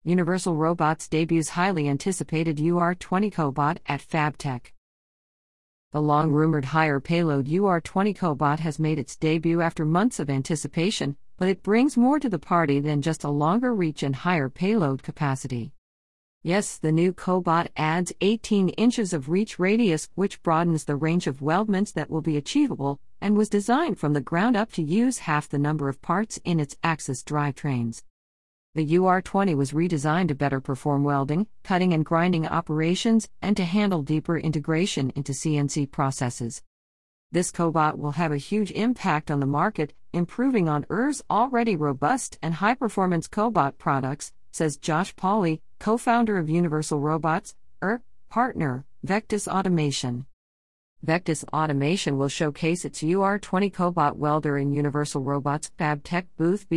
Universal Robots debuts highly anticipated UR20 cobot at FabTech. The long-rumored higher payload UR20 cobot has made its debut after months of anticipation, but it brings more to the party than just a longer reach and higher payload capacity. Yes, the new cobot adds 18 inches of reach radius, which broadens the range of weldments that will be achievable, and was designed from the ground up to use half the number of parts in its Axis drivetrains. The UR20 was redesigned to better perform welding, cutting and grinding operations, and to handle deeper integration into CNC processes. This cobot will have a huge impact on the market, improving on ER's already robust and high-performance cobot products, says Josh Pauley, co-founder of Universal Robots, partner, Vectus Automation. Vectus Automation will showcase its UR20 cobot welder in Universal Robots' FabTech booth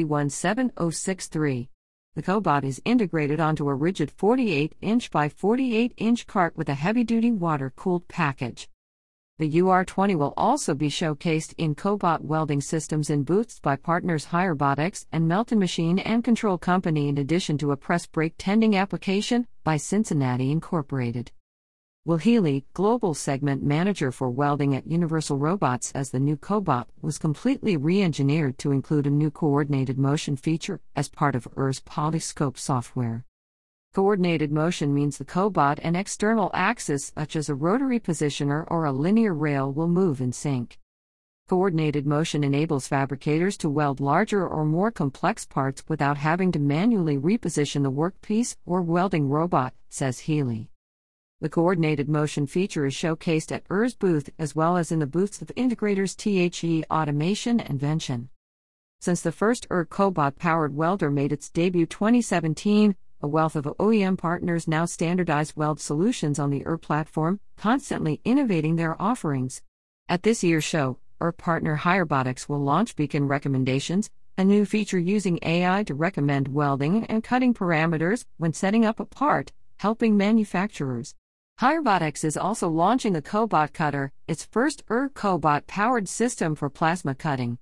B17063. The cobot is integrated onto a rigid 48-inch by 48-inch cart with a heavy-duty water-cooled package. The UR20 will also be showcased in cobot welding systems in booths by partners HireBotics and Melton Machine and Control Company, in addition to a press brake tending application by Cincinnati Incorporated. Will Healy, Global Segment Manager for Welding at Universal Robots, says the new cobot was completely re-engineered to include a new coordinated motion feature as part of ER's Polyscope software. Coordinated motion means the cobot and external axis, such as a rotary positioner or a linear rail, will move in sync. Coordinated motion enables fabricators to weld larger or more complex parts without having to manually reposition the workpiece or welding robot, says Healy. The coordinated motion feature is showcased at ER's booth as well as in the booths of integrators THE Automation and Vention. Since the first cobot-powered welder made its debut 2017, a wealth of OEM partners now standardize weld solutions on the platform, constantly innovating their offerings. At this year's show, partner HireBotics will launch Beacon Recommendations, a new feature using AI to recommend welding and cutting parameters when setting up a part, helping manufacturers. HireBotics is also launching the Cobot Cutter, its first cobot-powered system for plasma cutting.